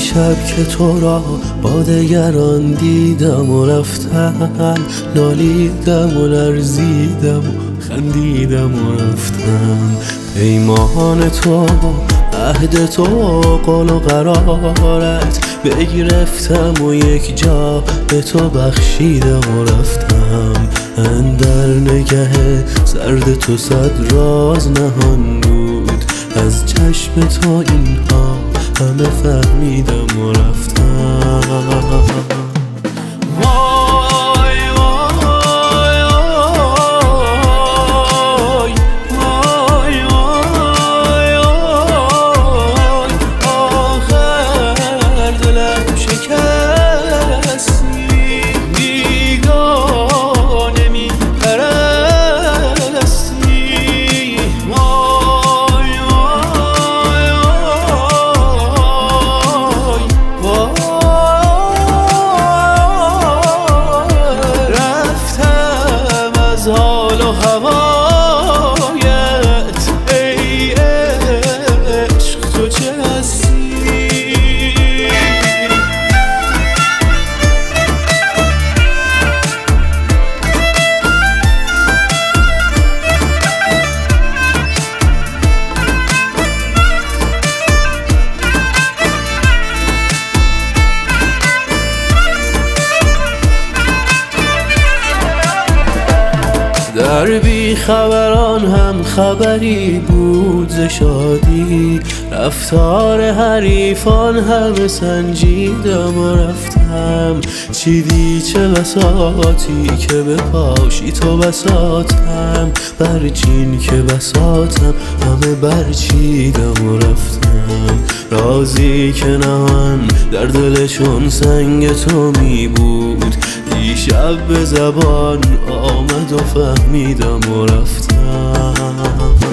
شب که تو را با دگران دیدم و رفتم، نالیدم و لرزیدم و خندیدم و رفتم. پیمان تو، عهد تو، قول و قرارت بگرفتم و یک جا به تو بخشیدم و رفتم. اندر نگه سرد تو صد راز نهان بود، از چشم تو اینها همه فهمیدم و رفتم. حال و هوایت ای عشق تو چه هستی؟ در بی خبران هم خبری بود ز شادی، رفتار حریفان همه سنجیدم و رفتم. چیدی چه بساطی که بپاشی تو بساطم، برچین که بساطم همه برچیدم و رفتم. رازی که نهان در دلشون سنگ تو می بود، دیشب به زبان آمد و فهمیدم و رفتم.